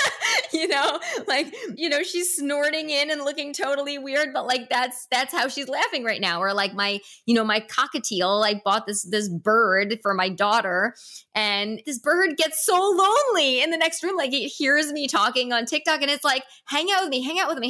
She's snorting in and looking totally weird, but like that's how she's laughing right now. Or like my cockatiel, I bought this bird for my daughter, and this bird gets so lonely in the next room. Like it hears me talking on TikTok and it's like, hang out with me.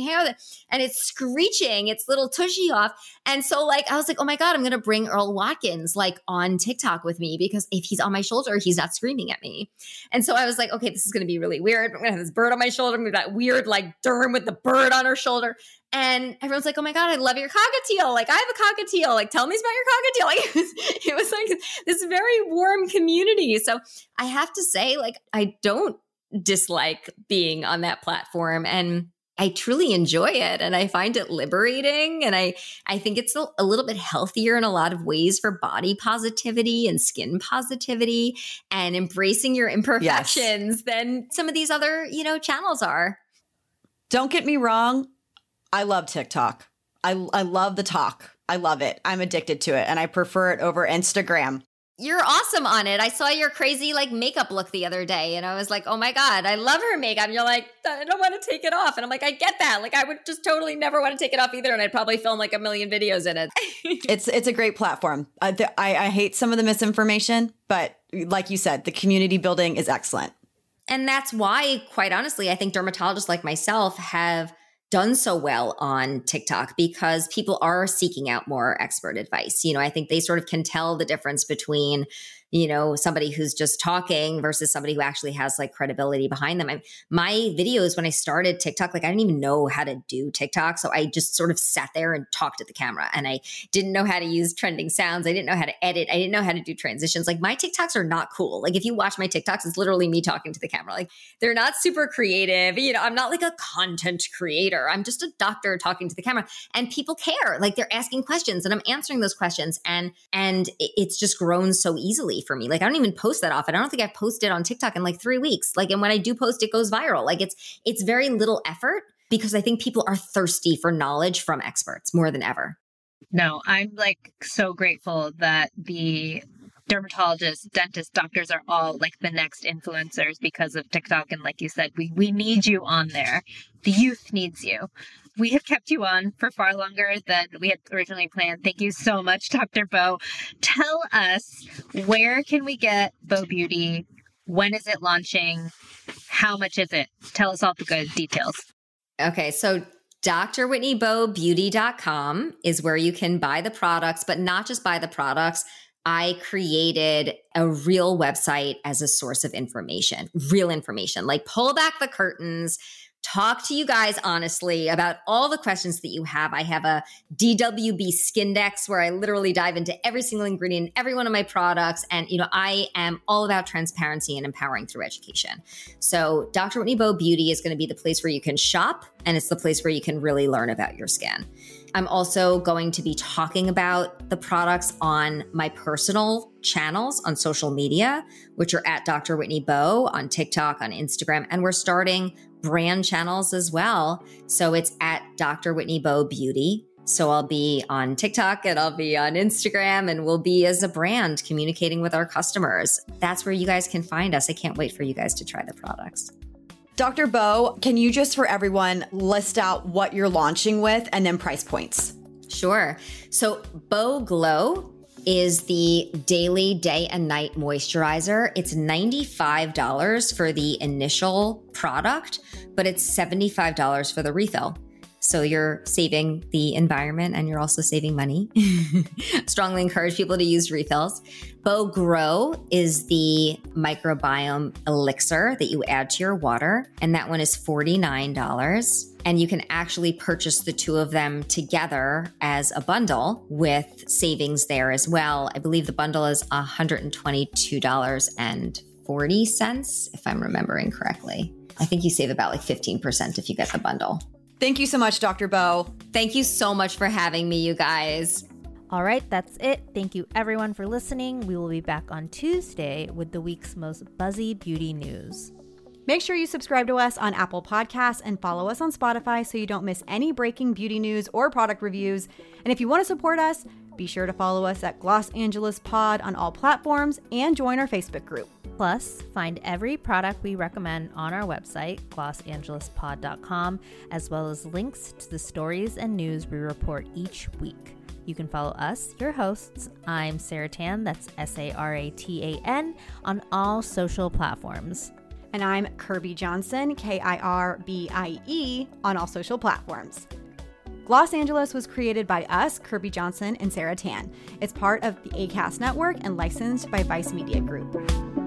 And it's screeching its little tushy off. And so like, I was like, oh my God, I'm going to bring Earl Watkins like on TikTok with me, because if he's on my shoulder, he's not screaming at me. And so I was like, okay, this is going to be really weird. I'm going to have this bird on my shoulder. I'm going to have that weird like Durham with the bird on her shoulder. And everyone's like, oh my God, I love your cockatiel. Like I have a cockatiel. Like tell me about your cockatiel. Like, it was like this very warm community. So I have to say, like, I don't dislike being on that platform, and I truly enjoy it, and I find it liberating. And I think it's a little bit healthier in a lot of ways for body positivity and skin positivity and embracing your imperfections than some of these other, channels are. Don't get me wrong. I love TikTok. I love the talk. I love it. I'm addicted to it, and I prefer it over Instagram. You're awesome on it. I saw your crazy like makeup look the other day, and I was like, oh my God, I love her makeup. And you're like, I don't want to take it off. And I'm like, I get that. Like I would just totally never want to take it off either. And I'd probably film like a million videos in it. It's a great platform. I hate some of the misinformation, but like you said, the community building is excellent. And that's why, quite honestly, I think dermatologists like myself have done so well on TikTok, because people are seeking out more expert advice. I think they sort of can tell the difference between, somebody who's just talking versus somebody who actually has like credibility behind them. My videos, when I started TikTok, like I didn't even know how to do TikTok. So I just sort of sat there and talked at the camera, and I didn't know how to use trending sounds. I didn't know how to edit. I didn't know how to do transitions. Like my TikToks are not cool. Like if you watch my TikToks, it's literally me talking to the camera. Like they're not super creative. I'm not like a content creator. I'm just a doctor talking to the camera, and people care. Like they're asking questions and I'm answering those questions. And it's just grown so easily for me. Like I don't even post that often. I don't think I've posted on TikTok in like 3 weeks. Like, and when I do post, it goes viral. Like it's very little effort, because I think people are thirsty for knowledge from experts more than ever. No, I'm like so grateful that the dermatologists, dentists, doctors are all like the next influencers because of TikTok. And like you said, we need you on there. The youth needs you. We have kept you on for far longer than we had originally planned. Thank you so much, Dr. Bo. Tell us, where can we get Bo Beauty? When is it launching? How much is it? Tell us all the good details. Okay, so drwhitneybobeauty.com is where you can buy the products, but not just buy the products. I created a real website as a source of information, real information, like pull back the curtains, talk to you guys honestly about all the questions that you have. I have a DWB Skindex where I literally dive into every single ingredient in every one of my products. And, I am all about transparency and empowering through education. So Dr. Whitney Bo Beauty is going to be the place where you can shop, and it's the place where you can really learn about your skin. I'm also going to be talking about the products on my personal channels on social media, which are at Dr. Whitney Bo on TikTok, on Instagram, and we're starting brand channels as well. So it's at Dr. Whitney Bo Beauty. So I'll be on TikTok and I'll be on Instagram, and we'll be as a brand communicating with our customers. That's where you guys can find us. I can't wait for you guys to try the products. Dr. Bo, can you just for everyone list out what you're launching with and then price points? Sure. So Bo Glow is the daily day and night moisturizer. It's $95 for the initial product, but it's $75 for the refill. So you're saving the environment and you're also saving money. Strongly encourage people to use refills. Bo Grow is the microbiome elixir that you add to your water, and that one is $49. And you can actually purchase the two of them together as a bundle with savings there as well. I believe the bundle is $122.40, if I'm remembering correctly. I think you save about like 15% if you get the bundle. Thank you so much, Dr. Bo. Thank you so much for having me, you guys. All right, that's it. Thank you everyone for listening. We will be back on Tuesday with the week's most buzzy beauty news. Make sure you subscribe to us on Apple Podcasts and follow us on Spotify so you don't miss any breaking beauty news or product reviews. And if you want to support us, be sure to follow us at Gloss Angeles Pod on all platforms and join our Facebook group. Plus, find every product we recommend on our website, glossangelaspod.com, as well as links to the stories and news we report each week. You can follow us, your hosts. I'm Sarah Tan, that's Saratan, on all social platforms. And I'm Kirbie Johnson, Kirbie, on all social platforms. Gloss Angeles was created by us, Kirbie Johnson and Sarah Tan. It's part of the ACAST network and licensed by Vice Media Group.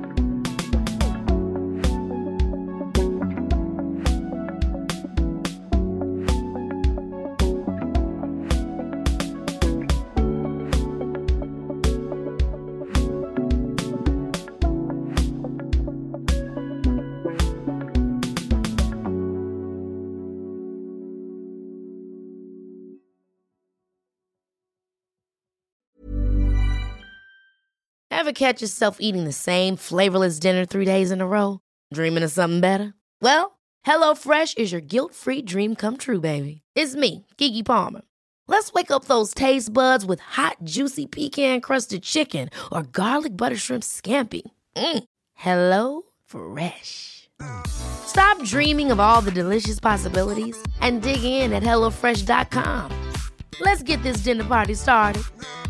Ever catch yourself eating the same flavorless dinner 3 days in a row? Dreaming of something better? Well, HelloFresh is your guilt-free dream come true, baby. It's me, Keke Palmer. Let's wake up those taste buds with hot, juicy pecan-crusted chicken or garlic butter shrimp scampi. Hello Fresh. Stop dreaming of all the delicious possibilities and dig in at HelloFresh.com. Let's get this dinner party started.